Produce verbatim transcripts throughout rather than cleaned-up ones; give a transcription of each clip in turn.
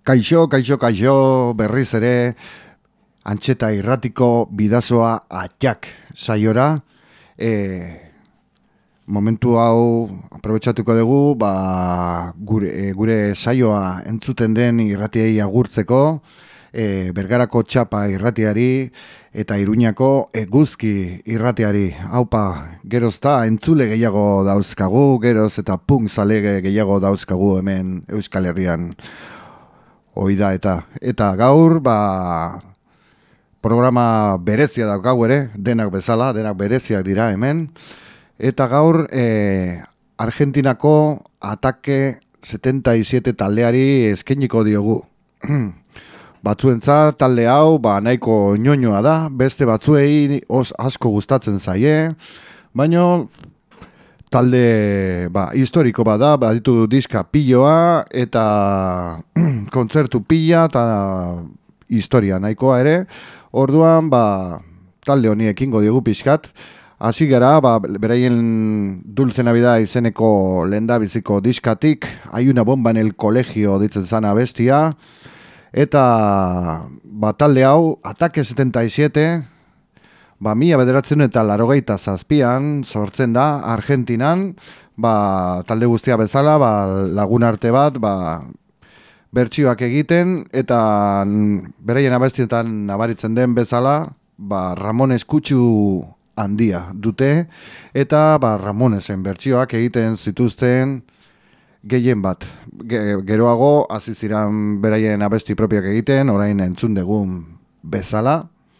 Kaixo, kaixo, kaixo, berriz ere, Antxeta Irratiko bidazoa atxak saiora. E, momentu hau aprobetxatuko dugu, ba, gure, e, gure saioa entzuten den irratiei agurtzeko, e, Bergarako Txapa irratiari eta Iruñako Eguzki irratiari. Haupa, gerozta entzule gehiago dauzkagu, geroz eta punk zale gehiago dauzkagu hemen Euskal Herrian. Oida eta eta gaur ba programa berezia daukagu ere, denak bezala, denak bereziak dira hemen. Eta gaur e, Argentinako Atake setenta y siete taldeari eskainiko diogu. Batzuentzat talde hau ba nahiko ñoñoa da, beste batzuei os asko gustatzen zaie, baino talde ba, historiko bada, baditu diska piloa eta kontzertu pila eta historia nahikoa ere. Orduan ba, talde honi ekingo diogu pixkat. Hasi gara, ba, beraien Dulce Navidad izeneko lehendabiziko diskatik, Hay una bomba en el colegio ditzen zana bestia. Eta ba, talde hau, Atake setenta y siete, ba, mila bederatzen eta larogeita zazpian sortzen da Argentinan, ba, talde guztia bezala, ba, lagun arte bat, ba, bertsioak egiten, eta beraien abestietan nabaritzen den bezala, ba, Ramones kutsu handia dute, eta ba, Ramonesen bertsioak egiten zituzten gehien bat. Geroago, hasi ziren beraien abesti propioak egiten, orain entzun dugun bezala.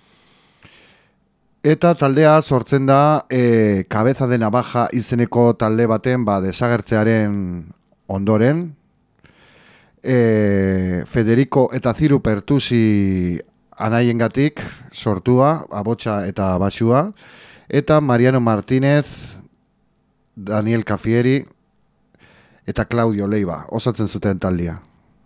Eta taldea sortzen da e, Cabeza de Navaja izeneko talde baten ba, desagertzearen ondoren. E, Federico eta Ziru Pertusi anaiengatik sortua, abotsa eta basua. Eta Mariano Martínez, Daniel Cafieri eta Claudio Leiva osatzen zuten taldea.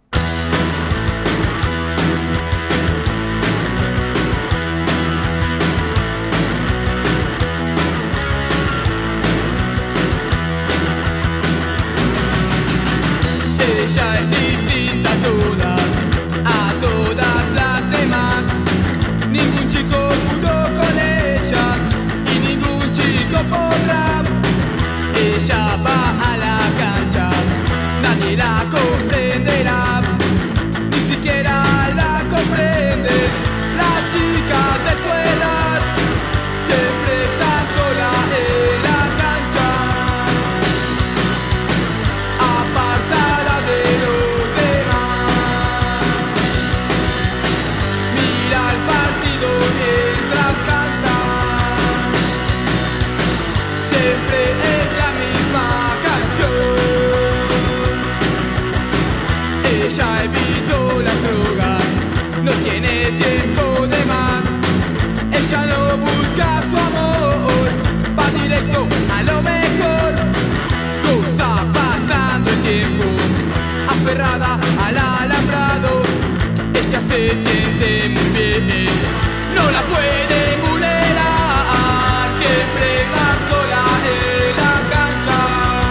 Al alambrado, ella se siente muy bien, no la puede vulnerar, siempre más sola en la cancha,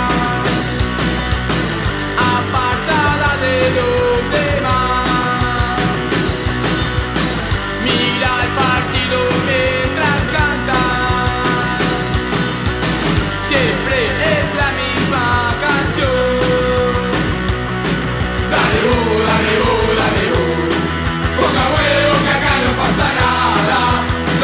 apartada de los demás, mira el partido mientras canta, siempre es la misma canción. Dale, bu, dale, bu, dale, bu. Ponga huevo que acá no pasa nada.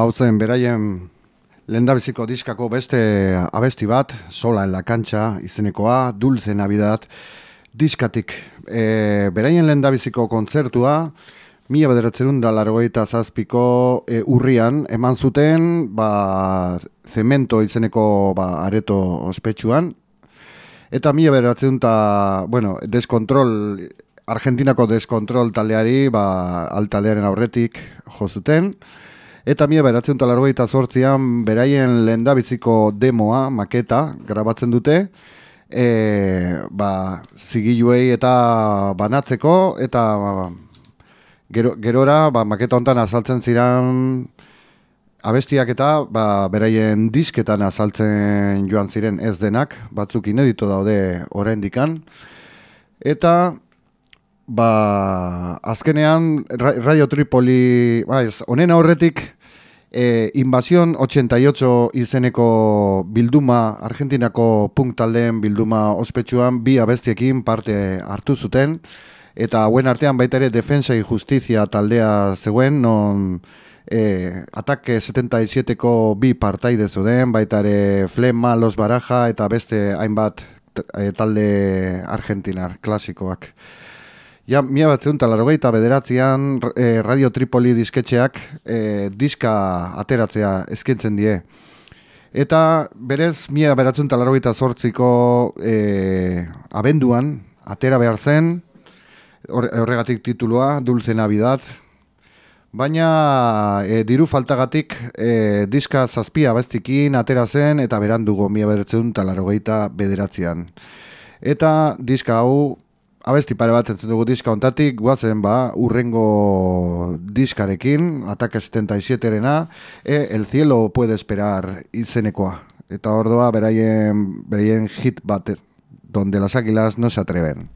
hau zen beraien lehendabiziko diskako beste abesti bat, Sola en la cancha izenekoa, Dulce Navidad diskatik. E, beraien lehendabiziko kontzertua, mila bederatzerun da largoita zazpiko e, urrian, eman zuten ba, Zemento izeneko ba, areto ospetsuan, eta mila bederatzerun da, bueno, Deskontrol, Argentinako Deskontrol taldeari, ba, altaldearen aurretik jo zuten, eta mila bederatzerun da largoita zortzian, beraien lehendabiziko demoa, maketa, grabatzen dute, e, ba, zigiluei eta banatzeko, eta ba, gero, gerora ba, maketa hontan azaltzen ziren abestiak eta ba, beraien disketan azaltzen joan ziren ez denak, batzuk inedito daude oraindikan. Eta ba, azkenean Radio Tripoli, ba, ez, honen aurretik e, Invasión ochenta y ocho izeneko bilduma, Argentinako punk taldeen bilduma ospetsuan bi abestiekin parte hartu zuten, eta hauen artean baita ere Defensa y Justicia taldea zegoen, non e, Ataque setenta y sieteko bi partaide zuden, baita ere Flema, Los Baraja eta beste hainbat e, talde argentinar, klasikoak. Ja, mila batzehun eta laurogeita bederatzian e, Radio Tripoli disketxeak e, diska ateratzea eskaintzen die. Eta berez, mila batzehun eta laurogeita zortziko e, abenduan, atera behar zen, horregatik titulua, Dulce Navidad, baina e, diru faltagatik e, diska zazpia abestikin atera zen eta berandugo mila bederatziehun eta laurogeita bederatzian. Eta diska hau, abesti pare bat entzun dugu diska ontatik, guazen ba, urrengo diskarekin, Ataque setenta y siete-rena, e, El cielo puede esperar izenekoa. Eta ordoa beraien, beraien hit bat, donde las águilas no se atreven.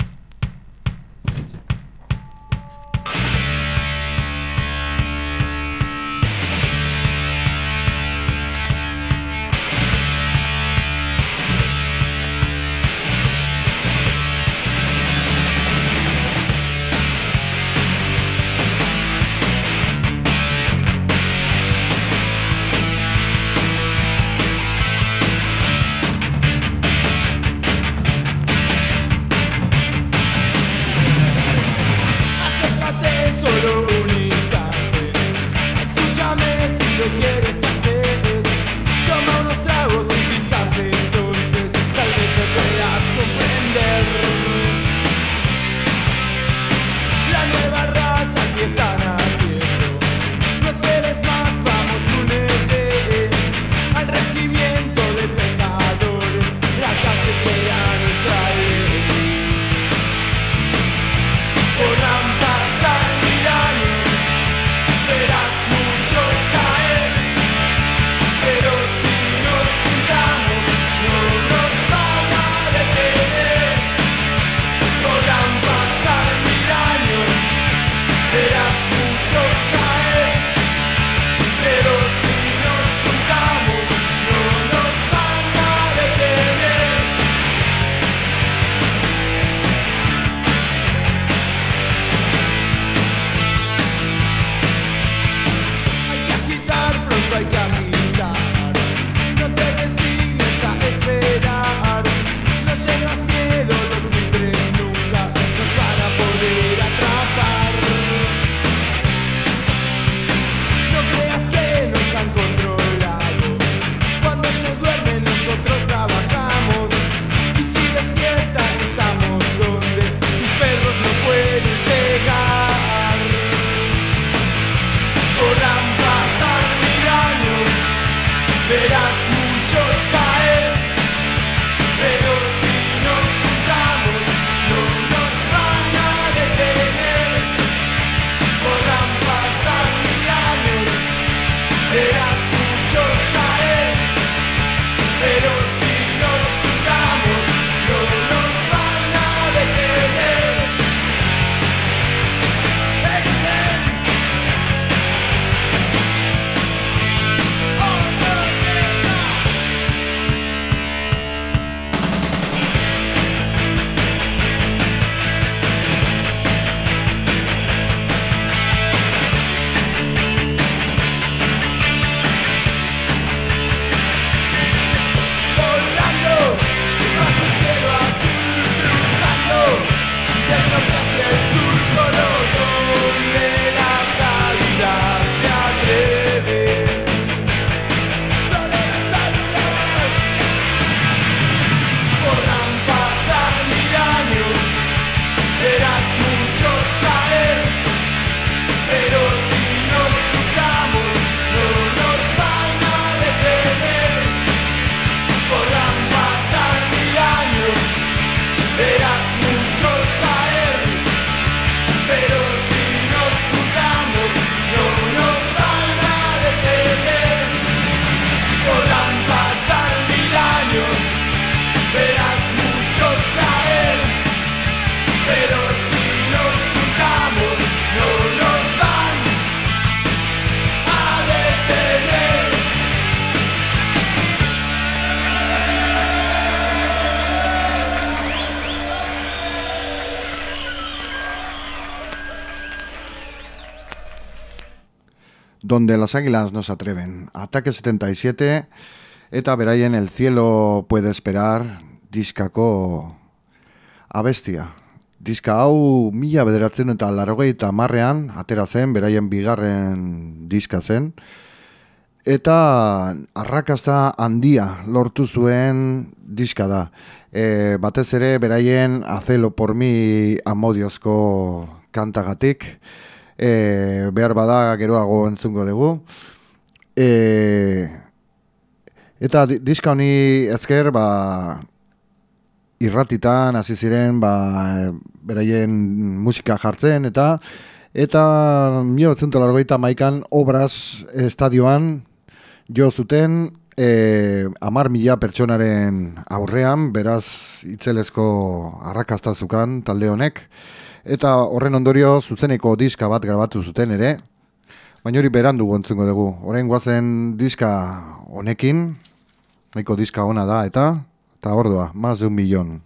Donde las águilas no se atreven. Ataque setenta y siete eta beraien El cielo puede esperar diskako abestia. Diska hau mila bederatzen eta laurogeita hamarrean atera zen, beraien bigarren diska zen. Eta arrakasta handia lortu zuen diska da. E, batez ere beraien Hacelo por mí amodiozko kantagatik. E, behar bada geroago entzungo dugu. E, eta diska honi ezker, ba, irratitan hasi ziren, ba, beraien musika jartzen, eta eta mila bederatziehun eta laurogeita hamaikan Obras estadioan jo zuten e, hamar mila pertsonaren aurrean, beraz itzelezko arrakasta zukan talde honek, eta horren ondorio zuzeneko diska bat grabatu zuten ere, baina hori berandu gontzungo dugu. Orain guazen diska honekin, nahiko diska ona da, eta eta ordua, más de un millón.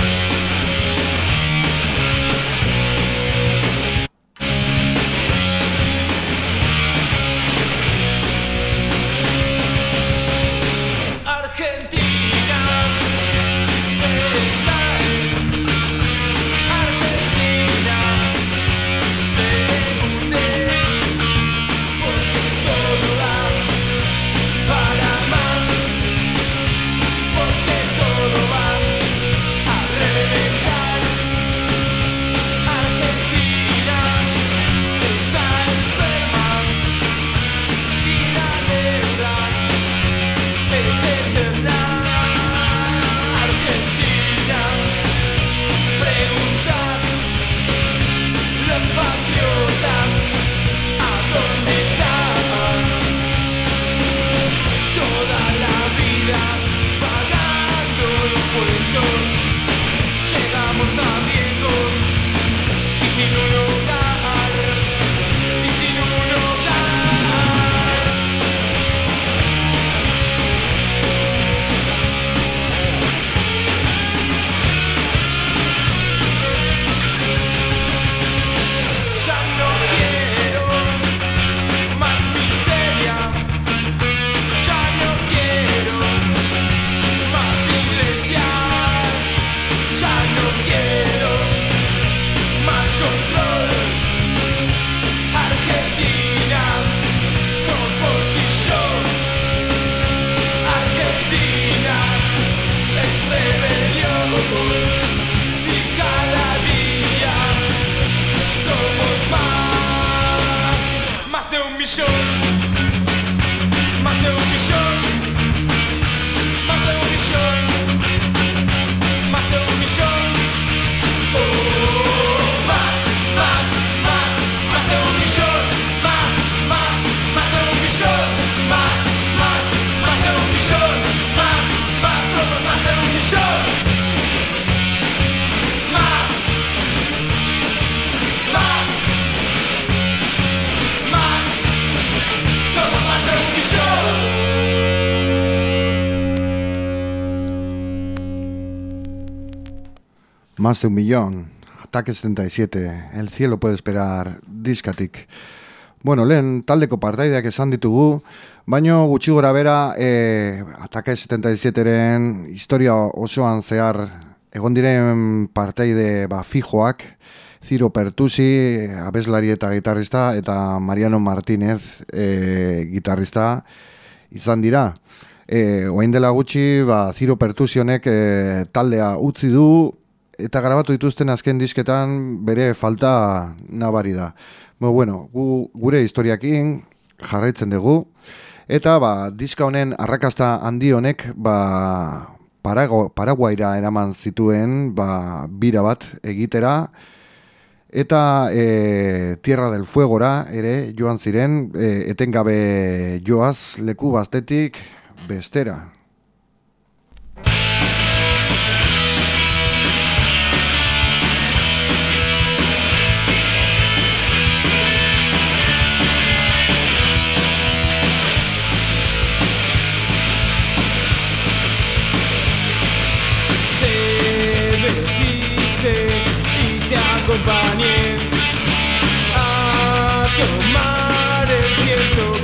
Más de un millón, Ataque setenta y siete, El cielo puede esperar diskatik. Bueno, lehen taldeko partaideak esan ditugu, baino gutxi gora bera e, Ataque setenta y sieteren historia osoan zehar egon diren partaide ba, fijoak, Ciro Pertusi, abeslari eta gitarrista, eta Mariano Martínez, e, gitarrista izan dira. E, oain dela gutxi, ba, Ciro Pertusi honek e, taldea utzi du, eta grabatu dituzten azken disketan bere falta nabari da. Bueno, gu, gure historiakin jarraitzen dugu, eta ba, diska honen arrakasta handi honek ba, Parago, Paraguaira eraman zituen ba, bira bat egitera, eta e, Tierra del Fuegora ere joan ziren, e, etengabe joaz leku batetik bestera. Acompañé a tomar el viento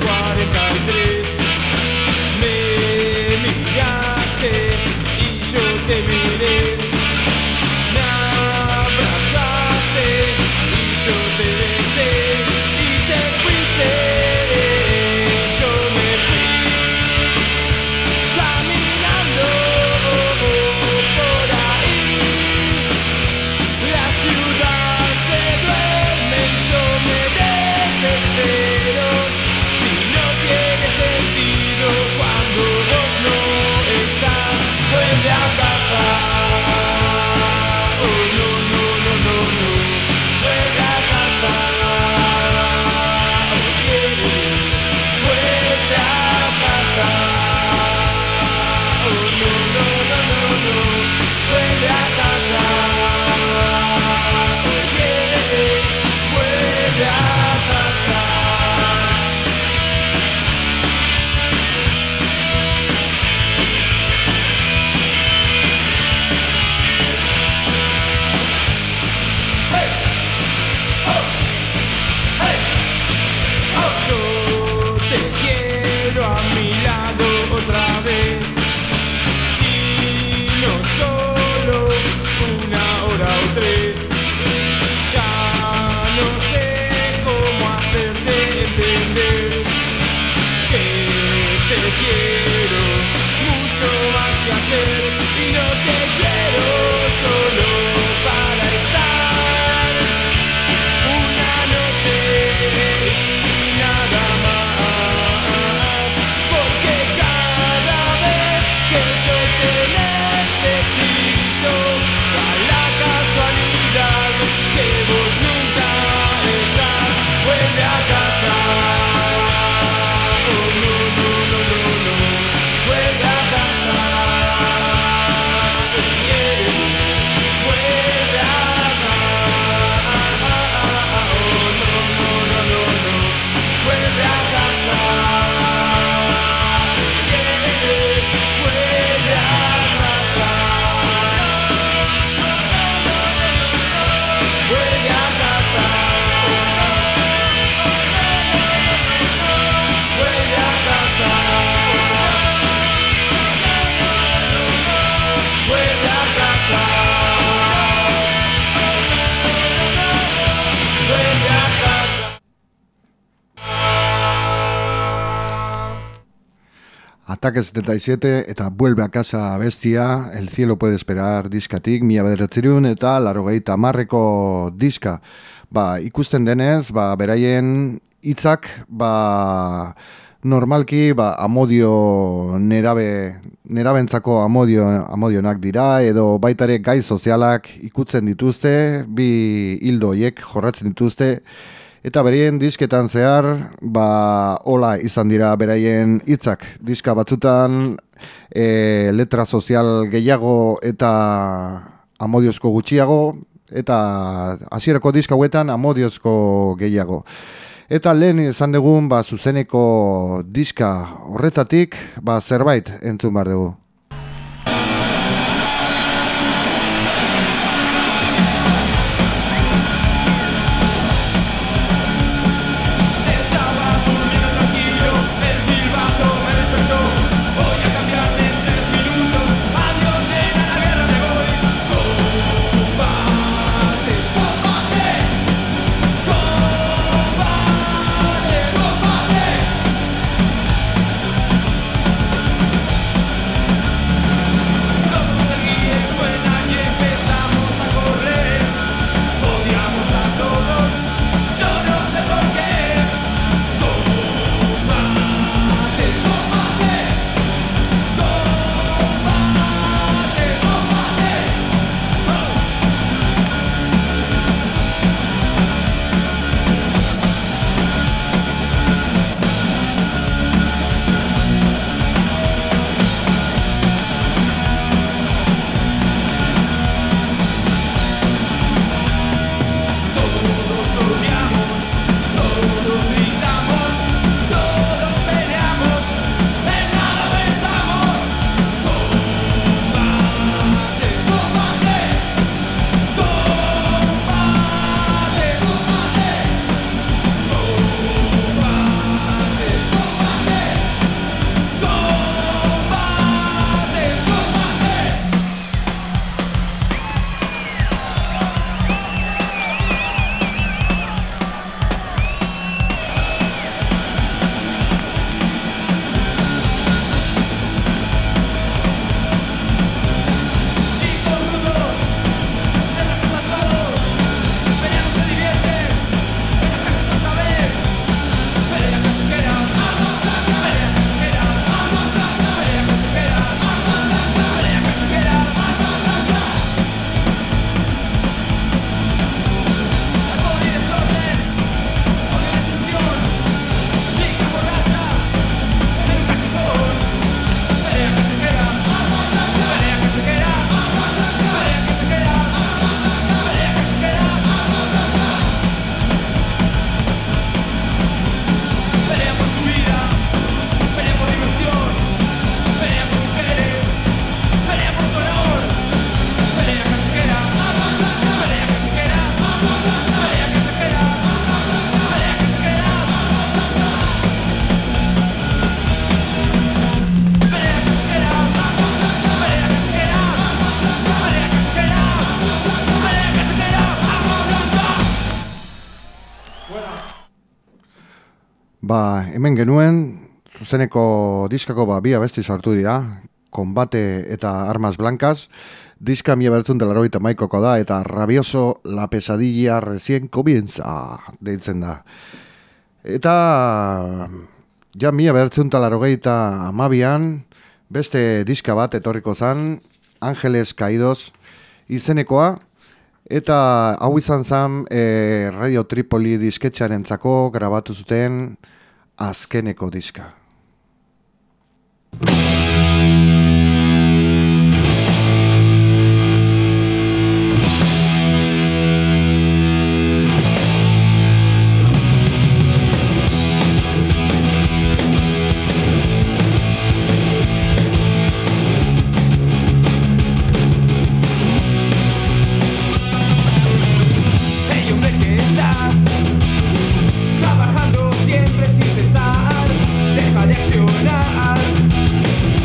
Ataque setenta y siete eta Vuelve a casa bestia, El cielo puede esperar diskatik, mila bederatzerun eta laurogeita hamarreko diska. Ba, ikusten denez, ba, beraien hitzak, ba, normalki, ba, amodio nerabe, nerabentzako amodio, amodionak dira, edo baitare gai sozialak ikutzen dituzte, bi hildo hiek jorratzen dituzte, eta beraien disketan zehar, ba, hola izan dira beraien hitzak. Diska batzutan e, letra sozial gehiago eta amodiozko gutxiago, eta hasierako diska hauetan amodiozko gehiago. Eta lehen izan dugun, ba, zuzeneko diska horretatik, ba, zerbait entzun behar dugu. Ba, hemen genuen, zuzeneko diskako ba, bi abesti sartu dira, Combate eta Armas Blancas, diska mila bederatziehun eta laurogeita hamaikako da, eta Rabioso la pesadilla recién comienza, deitzen da. Eta, ja mila bederatziehun eta laurogeita hamabian, beste diska bat etorriko zan, Ángeles Caídos izenekoa, eta hau izan zan e, Radio Tripoli disketxarentzako grabatu zuten azkeneko diska. Trabajando siempre sin cesar, deja de accionar.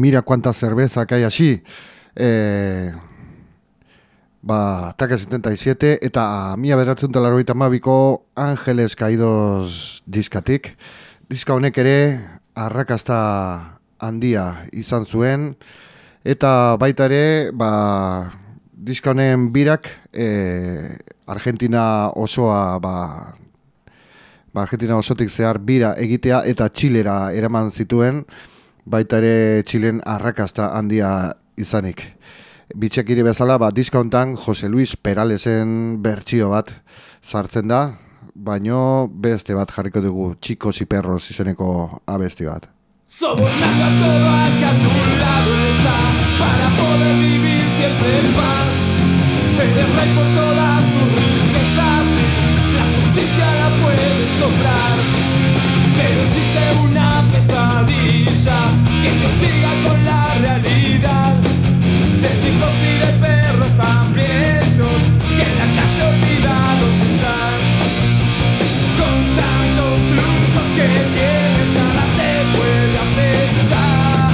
mira cuánta cerveza que hay así. Eh, ba, Ataque setenta y siete eta mila bederatziehun eta laurogeita hamabiko Ángeles Caídos diskatik. Diska honek ere arrakasta handia izan zuen, eta baita ere, ba, diska honen birak e, Argentina osoa, ba, ba, Argentina osotik zehar bira egitea eta Txilera eraman zituen, baita ere Txilen arrakasta handia izanik. Bitxekiri bezala, ba, diska hontan Jose Luis Peralesen bertsio bat sartzen da, baino beste bat jarriko dugu, Chicos y Perros izeneko abesti bat. Sobornando a todo al que a tu lado está, para poder vivir siempre en paz. Eres rey por todas tus riquezas, la justicia la puedes comprar. Pero existe una pesadilla que investiga con la realidad de chicos y de perros hambrientos que en la calle olvidados están. Con tantos lujos que tienes, nada te puede afectar.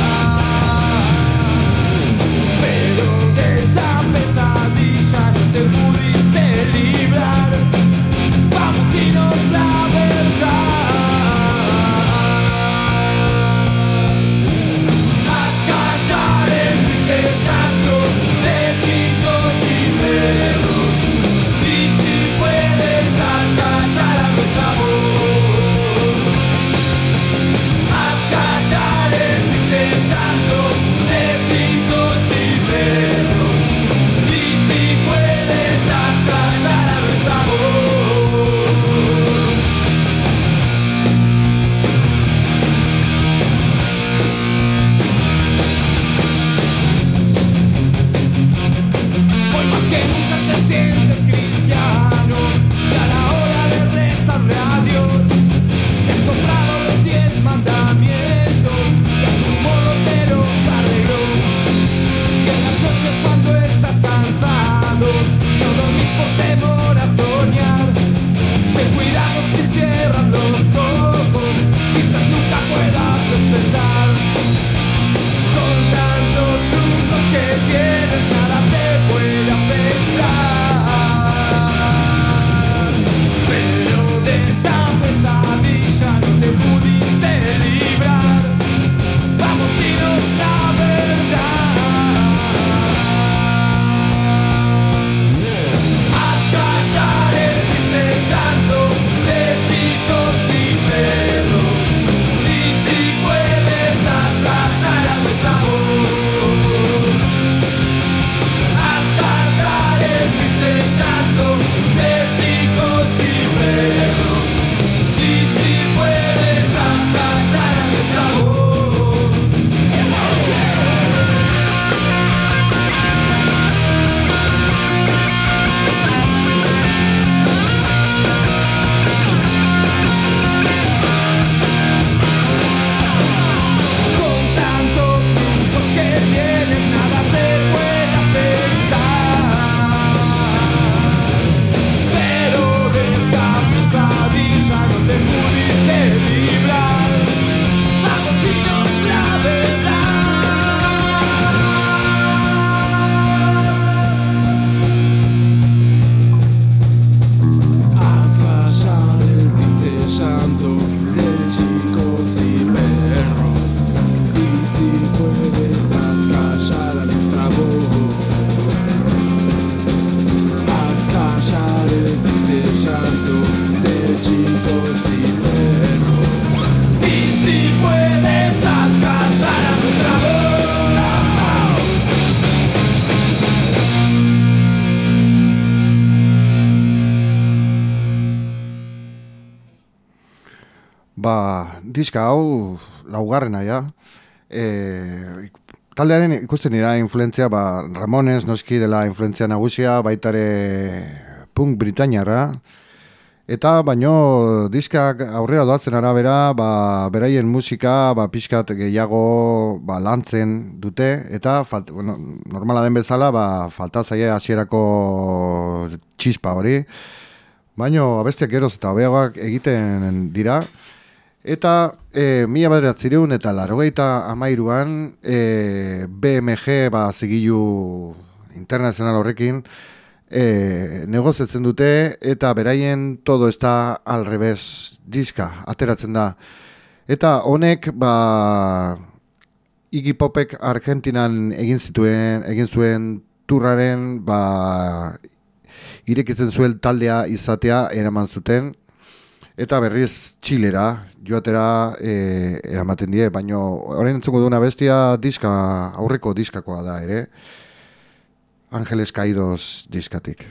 Pero de esta pesadilla no te pudiste librar. Vamos, dinos la verdad. Haz callar el triste llanto de chicos y perros. Y si puedes, haz callar a nuestra voz. Haz callar el triste llanto de chicos y perros. Y si puedes, haz callar a nuestra voz. Hoy más que nunca te sientes cristiano, y a la hora de rezarle a Dios has comprado los diez mandamientos y a tu modo te los arregló. Y en las noches cuando estás cansado, no dormís por temor a soñar. Ten cuidado si cierras los ojos, quizás nunca puedas despertar. Con tantos lujos que tienes, nada te puede afectar. Pero de esta pesadilla no te pudiste librar. Vamos, dinos la verdad. Haz callar el triste llanto de chicos y perros. Y si puedes, haz callar a nuestra voz. Haz callar el triste llanto de chicos y perros. Y si puedes, haz callar a nuestra voz. Con tantos lujos que tienes, nada te puede afectar. Pero de esta pesadilla no te pudiste librar. Vamos, dinos la verdad. Haz callar el triste llanto de chicos y perros. Y si puedes, haz callar a nuestra voz. Haz callar el triste llanto de chicos y perros. Y si puedes, haz callar a nuestra voz. Ba, diska hau laugarrena ja. E, taldearen ikusten dira influentzia, ba, Ramones noski dela influentzia nagusia, baitare punk britainiarra. Eta baino diskak aurrera doatzen arabera, ba, beraien musika ba, pixkat gehiago ba, lantzen dute, eta falt, bueno, normala den bezala ba, falta zaie hasierako txispa hori. Baino abestiak geroz eta hobeagoak egiten dira. Eta e, mila bederatzireun eta laurogeita hamairuan e, B M G ba, zigilu internazional horrekin e, negoziatzen dute eta beraien todo está al revés diska ateratzen da. Eta honek ba, Iggy Popek Argentinan egin zituen, egin zuen turraren ba, irekitzen zuen taldea izatea eraman zuten. Eta berriz Txilera, joatera e, eramaten die, baina orain entzuko duna bestia diska, aurreko diskakoa da ere, Ángeles Caídos diskatik.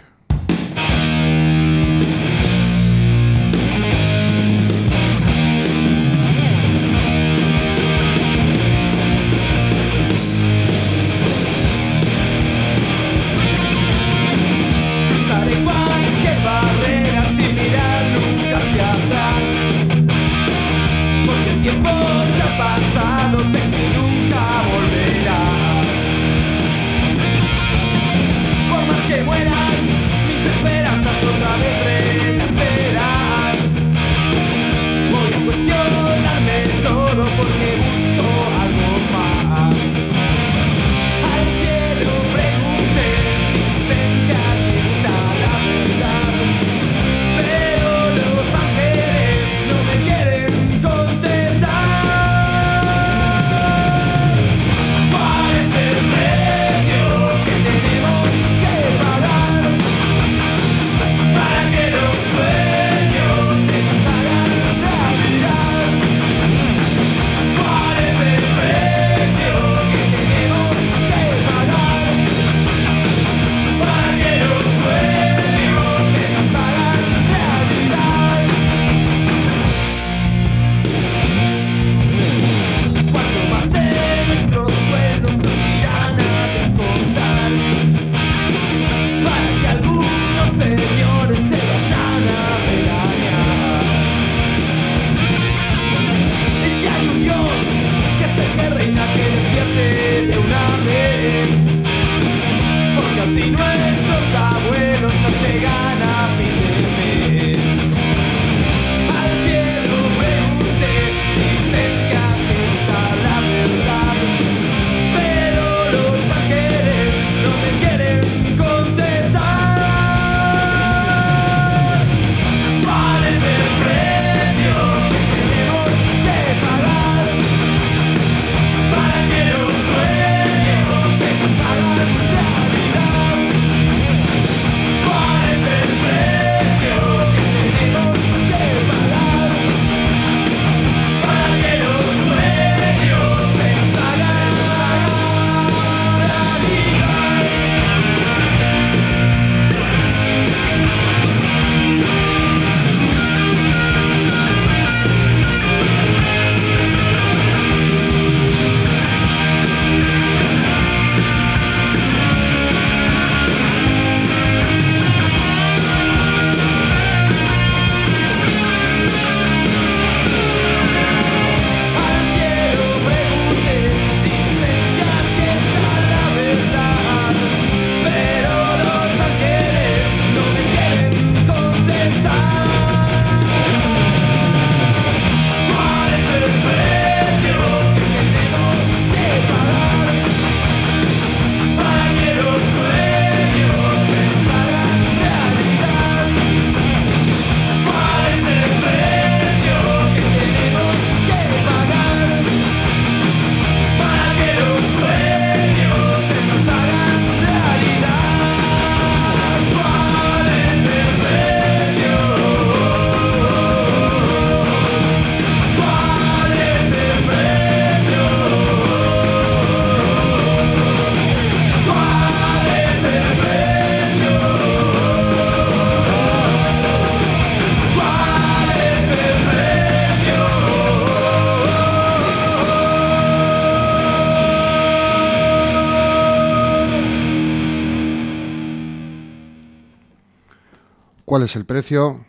¿Cuál es el precio?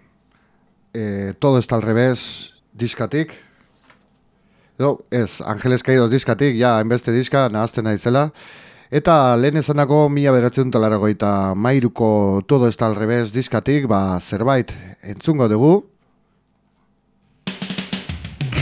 Eh, todo está al revés, diskatik. Edo, ez, Ángeles Caídos diskatik, ja, enbeste diska, nahazten naizela. Eta lehen esanako mila beratzen talaragoita mairuko todo está al revés diskatik, ba, zerbait entzungo dugu.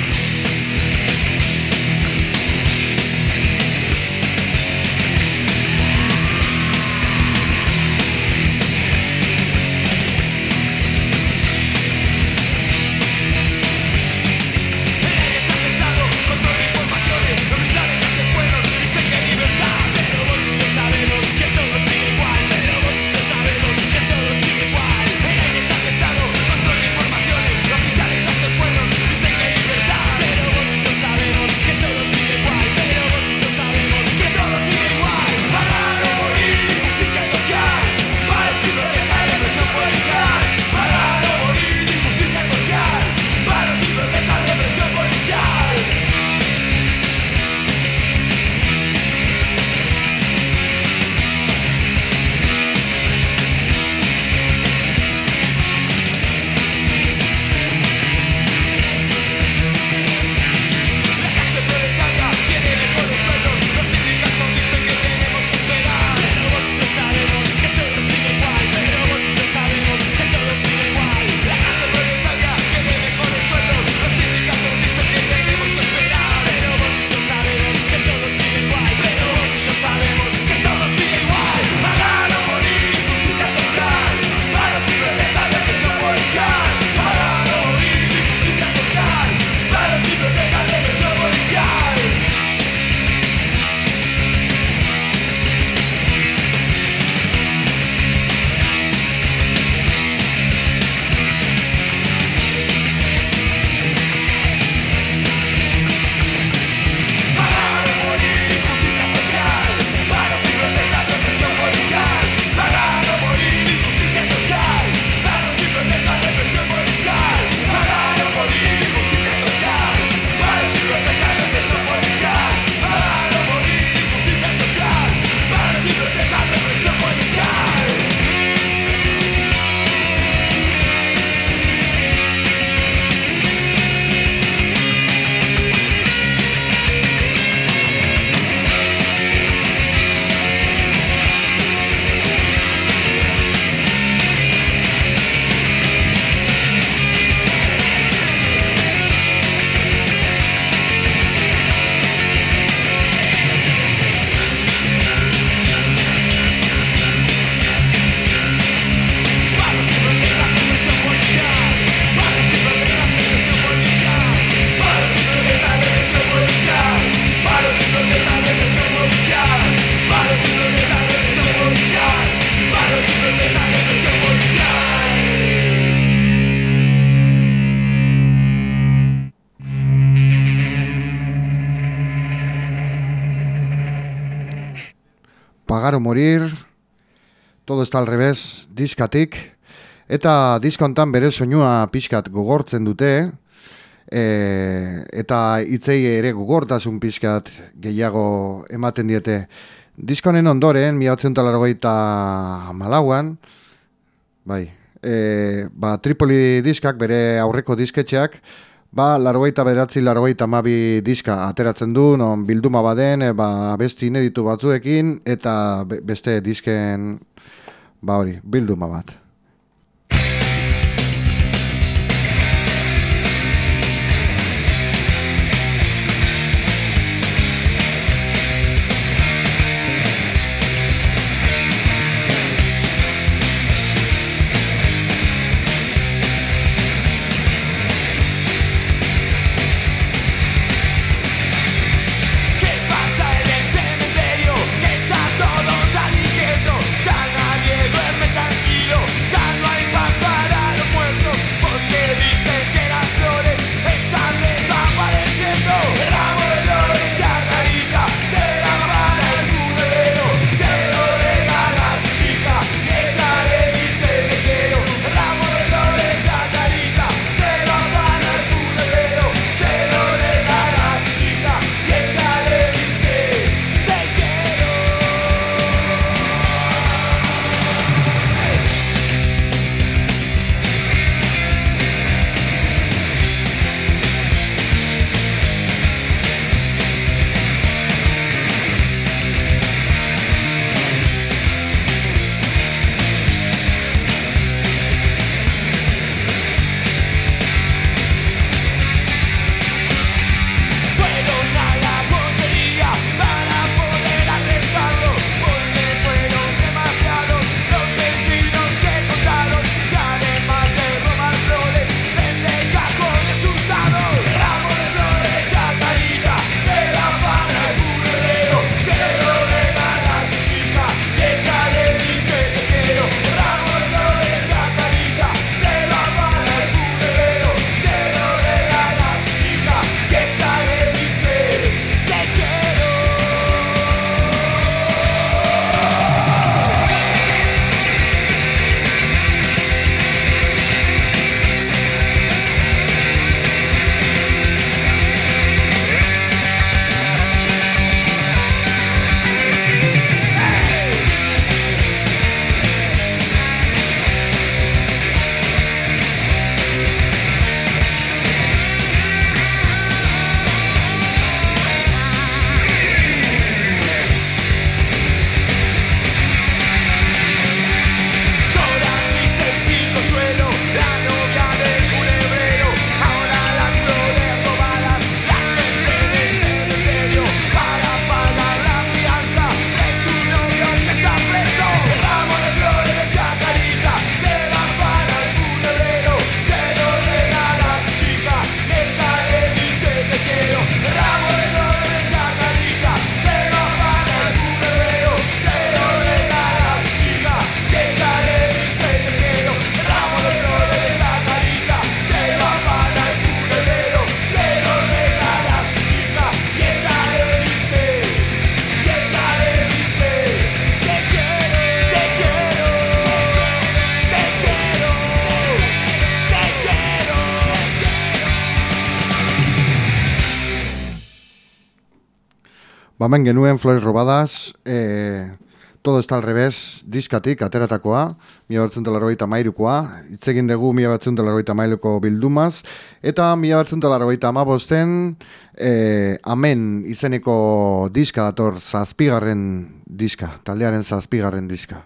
Pagar o Morir, Todo está al revés, diskatik, eta diskontan bere soinua pixkat gogortzen dute, e, eta hitzei ere gogortasun pixkat gehiago ematen diete. Diskonen ondoren, mila bederatziehun eta laurogeita hamalauan, bai, e, ba, Tripoli diskak, bere aurreko disketxeak, ba, laurogeita bederatzi, laurogeita hamabi diska ateratzen du, non bilduma baden, e, ba, beste ineditu batzuekin, eta be, beste disken, ba hori, bilduma bat. Bamen genuen Flores Robadas, e, Todo está al revés, diskatik, ateratakoa, mila bederatziehun eta laurogeita hamairukoa, hitz egin dugu mila bederatziehun eta laurogeita hamairuko bildumaz, eta mila bederatziehun eta laurogeita hamabosten, e, Amen izeneko diska dator, zazpigarren diska, taldearen zazpigarren diska.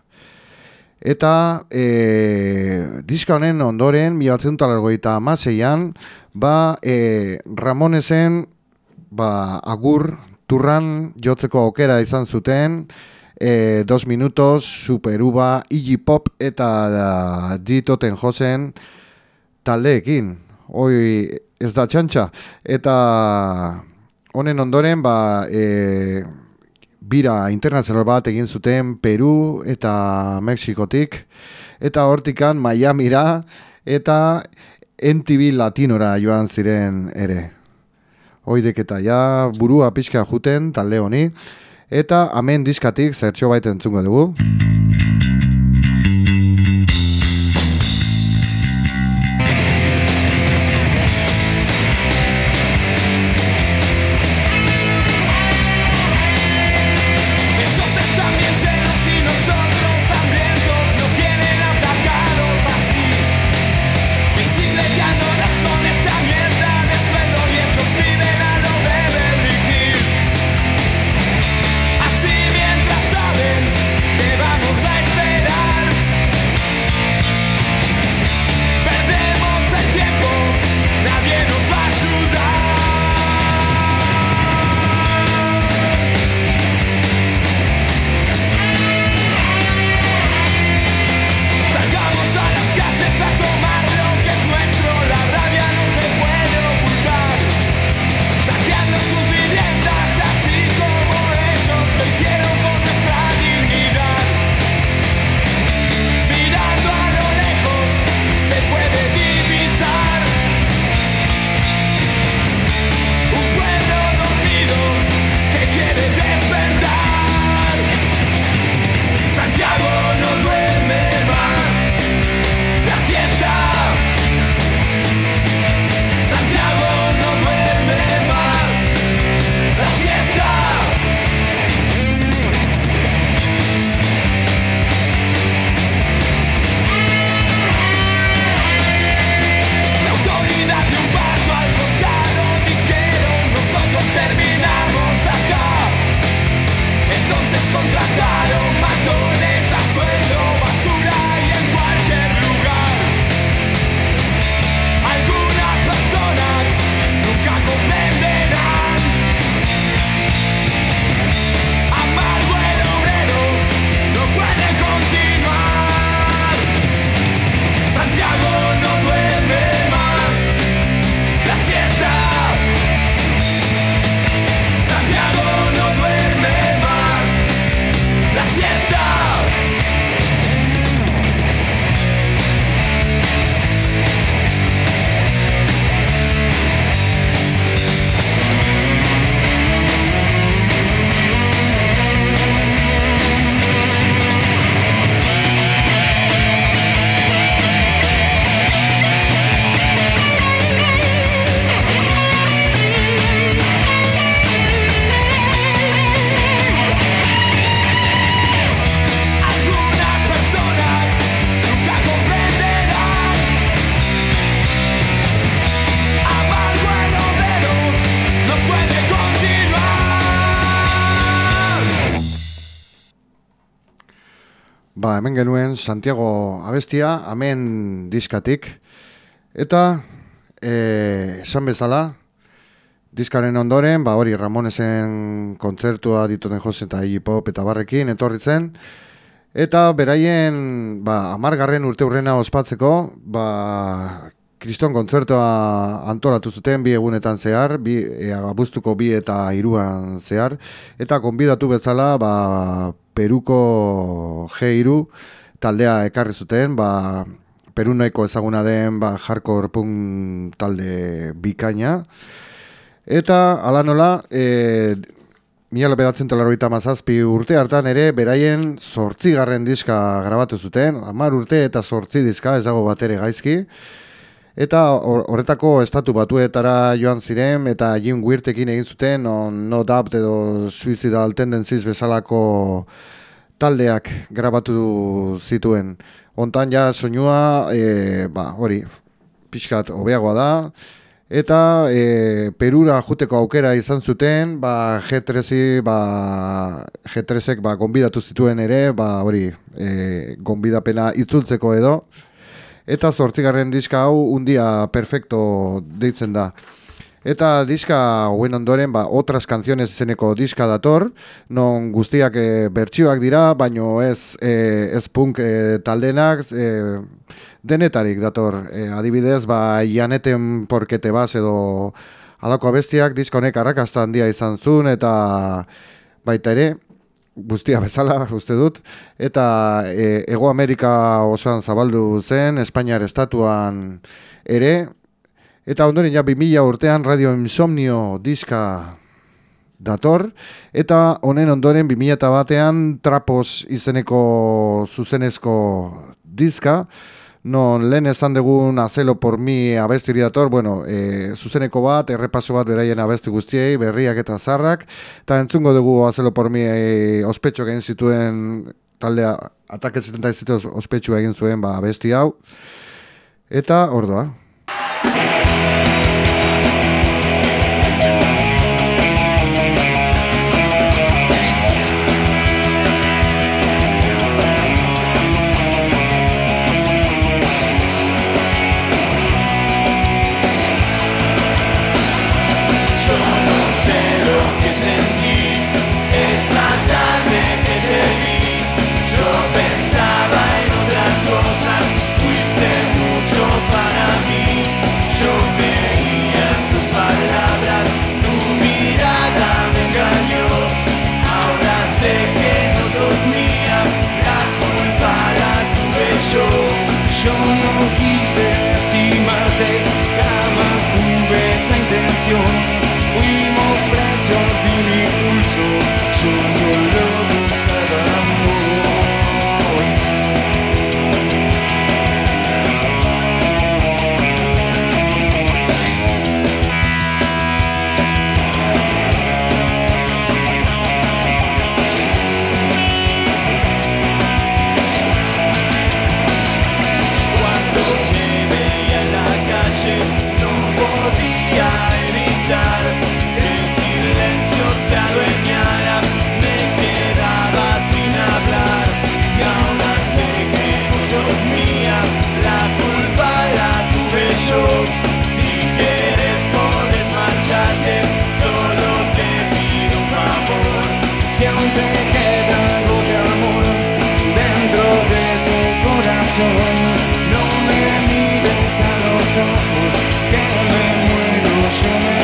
Eta e, diska honen ondoren, mila bederatziehun eta laurogeita hamaseian, ba, e, Ramonesen, ba, agur, turran jotzeko aukera izan zuten, e, dos minutos, Superuba, Iggy Pop eta da, Ditoten Josen taldeekin. Hoi ez da txantxa. Eta honen ondoren, ba, e, bira internazional bat egin zuten Peru eta Mexikotik, eta hortikan Miamira eta M T V Latinora joan ziren ere. Hoidek eta ja burua pixka juten talde honi, Eta Amen diskatik zertxo baita entzungo dugu. Ba, hemen genuen Santiago abestia, Amen diskatik. Eta, eh, esan bezala, diskaren ondoren, ba hori Ramonesen kontzertua dituten jozen eta Iggy Pop eta barrekin etorri zen. Eta beraien, ba, hamargarren urte hurrena ospatzeko, ba, kriston kontzertua antolatu zuten bi egunetan zehar, bi, e, abuztuko bi eta hiruan zehar, eta konbidatu bezala, ba, Peruko G hiru taldea ekarri zuten, ba, Peru nahiko ezaguna den, ba, hardcore punk talde bikaina. Eta, ala nola, e, mila bederatziehun eta laurogeita hamazazpi urte hartan ere, beraien zortzigarren diska grabatu zuten, hamar urte eta zortzi diska, ez dago batere gaizki. Eta horretako estatu batuetara joan ziren, eta Jim Weirtekin egin zuten, on No Doubt edo Suicidal Tendencies bezalako taldeak grabatu zituen. Hontan ja soinua, e, ba, hori, pixkat hobeagoa da, eta e, Perura juteko aukera izan zuten, ba, G trezi, ba, G trezek ba, gonbidatu zituen ere, ba, hori, e, gonbidapena itzultzeko edo, eta zortzigarren diska hau undia perfecto deitzen da. Eta diska hauen ondoren, ba, otras canciones izeneko diska dator, non guztiak e, bertsioak dira, baino ez, e, ez punk e, taldenak, e, denetarik dator. E, adibidez, ba, Janeten porque te vas edo halako abestiak diska honek arrakasta handia izan zuen, eta baita ere, guztia bezala, uste dut, eta e, Ego Amerika osoan zabaldu zen, Espainiar estatuan ere, eta ondoren ja bi mila urtean Radio Insomnio diska dator, eta honen ondoren bi mila batean Trapos izeneko zuzenezko diska, non lehen esan dugun Hazelo por mi abestiri dator, bueno, e, zuzeneko bat, errepaso bat beraien abesti guztiei, berriak eta zarrak, eta entzungo dugu Hazelo por mi e, ospetxo egin zituen taldea, Ataque setenta y siete ospetxu egin zuen ba, abesti hau, eta ordoa. Yo no quise lastimarte, jamás tuve esa intención. Fuimos presos de un impulso, yo solo buscaba amor. El silencio se adueñara, me quedaba sin hablar. Y ahora sé que no sos mía, la culpa la tuve yo. Si quieres podés marcharte, solo te pido un favor. Si aún te queda algo de amor dentro de tu corazón, no me mires a los ojos, que me muero, yo me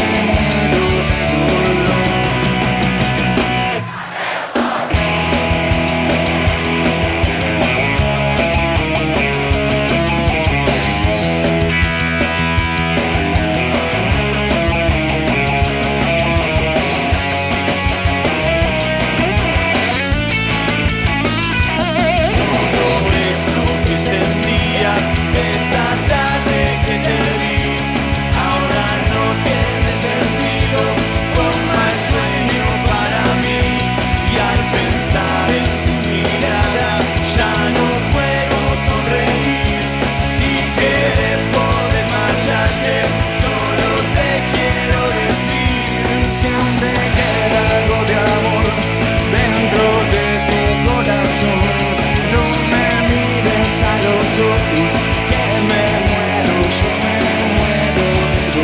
esa tarde que te vi, ahora no tiene sentido, por más sueño para mí. Y al pensar en tu mirada, ya no puedo sonreír. Si quieres podés marcharte, solo te quiero decir. Si aún te queda algo de amor dentro de tu corazón, no me mires a los ojos, que me muero, yo me muero de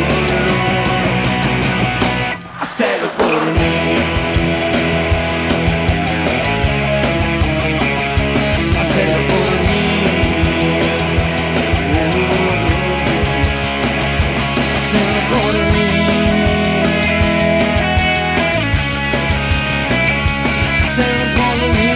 dolor. Hacelo por mí, hacelo por mí, hacelo por mí, hacelo por mí.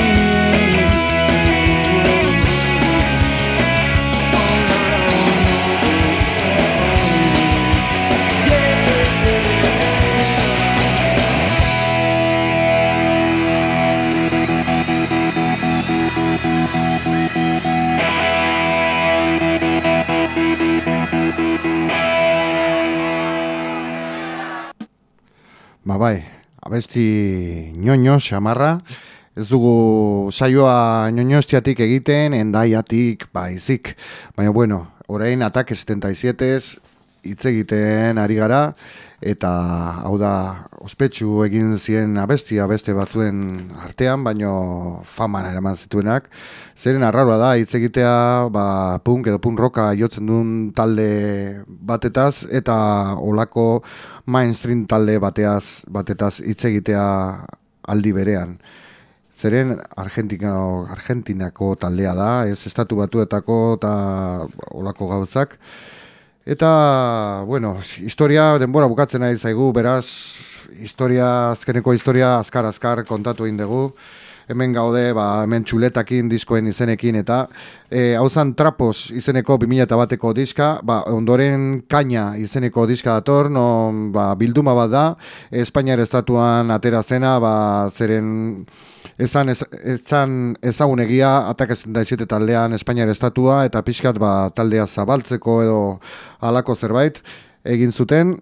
Ba bai, abesti ñoño, xamarra, ez dugu saioa ñoñostiatik egiten, endaiatik baizik. Baina bueno, orain Ataque setenta y siete hitz egiten ari gara, eta hau da, ospetsu egin zien abestia beste batzuen artean, baino famara eraman zituenak. Zeren arraroa da, hitz egitea, ba, punk edo punk roka jotzen duen talde batetaz, eta olako mainstream talde bateaz, batetaz hitz egitea aldi berean. Zeren Argentinako, Argentinako taldea da, ez estatu batuetako eta olako gauzak. Eta, bueno, historia denbora bukatzen ari zaigu, beraz, historia, azkeneko historia azkar-azkar kontatu egin dugu. hemen gaude, ba, hemen txuletakin diskoen izenekin, eta e, hau zan Trapos izeneko bi mila bateko diska, ba, ondoren Kaina izeneko diska dator, non ba, bilduma bat da, Espainiar estatuan atera zena, ba, zeren ezan, ez, ezan ezagunegia, Atak sesenta y siete taldean Espainiar estatua, eta pixkat ba, taldea zabaltzeko edo halako zerbait egin zuten.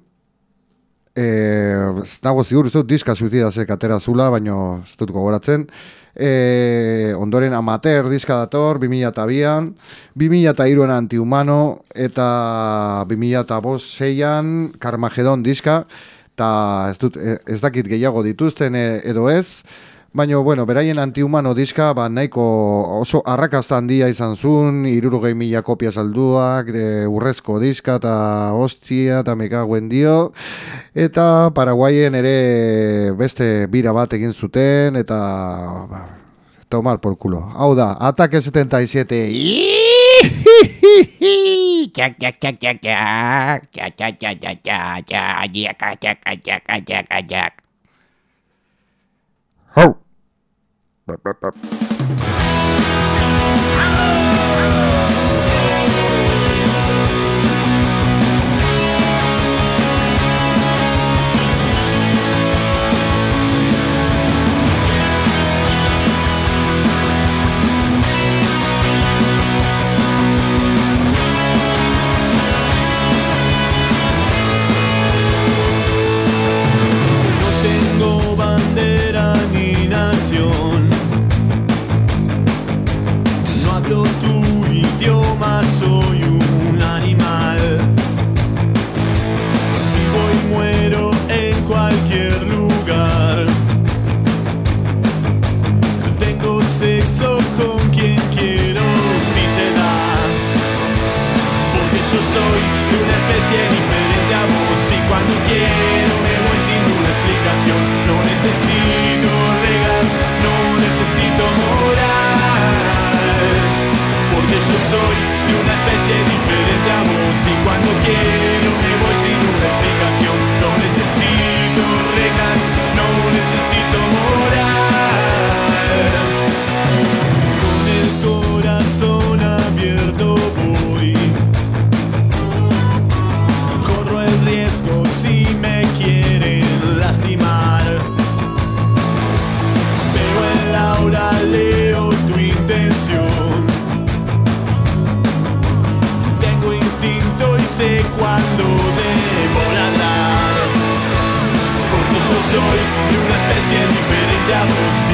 Ez nago zigur, ez dut diska suizidazek atera zula, baino ez dut gogoratzen. E, ondoren Amateur diska dator, bi mila bian, bi mila hiruan Antihumano, eta bi mila bostan Carmageddon diska, eta ez, dut, ez dakit gehiago dituzten edo ez, baina, bueno, beraien Antihumano diska, ba, nahiko oso arrakasta handia izan zuen, hirurogei mila kopia salduak, de, urrezko diska, eta hostia, eta mekaguen dio, eta Paraguayen ere beste bira bat egin zuten, eta ba, tomar por culo. Hau da, Ataque setenta y siete. Txak, txak, txak, txak, txak, txak, txak, txak, txak, txak, txak, txak, txak, txak, txak. Hau! Soy un animal, vivo y muero en cualquier lugar. Tengo sexo con quien quiero, si se da, porque yo soy de una especie diferente a vos y cuando quiero me voy sin una explicación. No necesito reglas, no necesito moral, porque yo soy de una especie diferente a vos y cuando quiero me voy sin una explicación. No necesito reglas, no necesito moral. Con el corazón abierto voy, corro el riesgo si me quieren lastimar. Veo en la hora, leo tu intención. Y sé cuándo debo ladrar, porque yo soy de una especie diferente a vos